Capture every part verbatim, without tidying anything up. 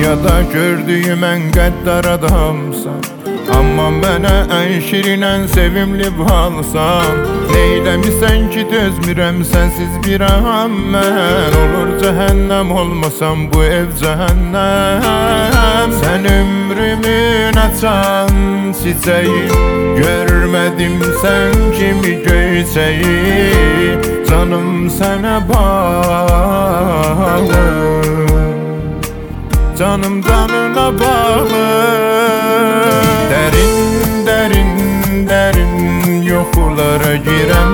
Dünyada gördüğüm en qəddar adamsan, amma mənə ən şirin, ən sevimli balsan. Neyləmisən ki dözmürəm sənsiz bir an mən? Olur cəhənnəm olmasam bu ev cəhənnəm. Sən ömrümün açan çiçeği, görmədim sən kimi göyçeği. Canım sənə bağlı, canım canına bağlı. Derin derin derin yoxulara girəm,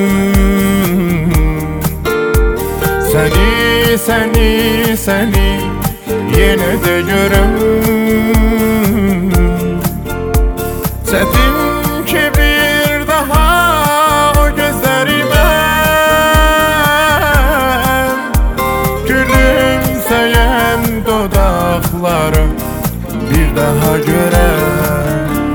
Səni, səni, səni yenə də görəm. Çətin ki bir daha o gözlərimə gülümsəyən dodaqları bir daha görəm.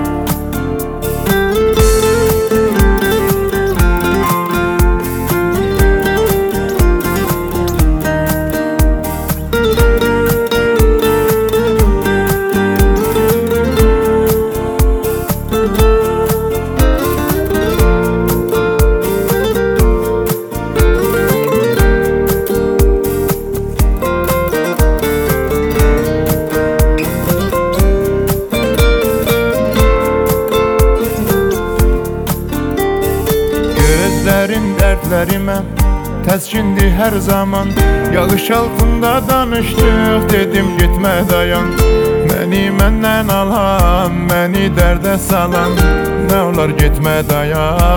Gözlərin dərdlərimə təskindir hər zaman. Yağış altında danışdıq, dedim getmə dayan. Məni məndən alan, məni dərdə salan, nə olar getmə dayan.